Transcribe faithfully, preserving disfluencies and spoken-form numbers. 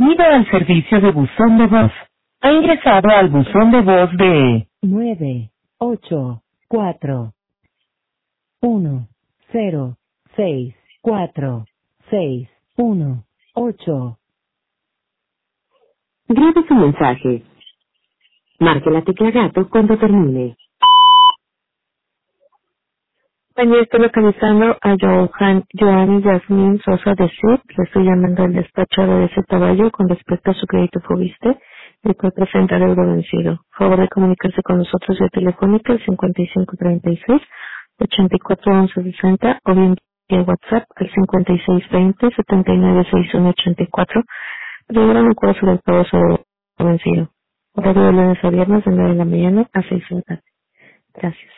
Bienvenido al servicio de buzón de voz. Ha ingresado al buzón de voz de nueve ocho cuatro uno cero seis cuatro seis uno ocho. Grabe su mensaje. Marque la tecla gato cuando termine. Compañía, estoy localizando a Johan, Joanny Yasmin Sosa de C I P. Le estoy llamando al despacho de ese caballo con respecto a su crédito Fobiste, el cual presenta euro vencido. Favor de comunicarse con nosotros vía telefónica al cincuenta y cinco treinta y seis ochenta y cuatro once sesenta o bien vía WhatsApp al cincuenta y seis veinte setenta y nueve sesenta y uno ochenta y cuatro. Primero me acuerdo sobre el pago sobre el vencido. Horario de lunes a viernes de nueve de la mañana a seis de la tarde. Gracias.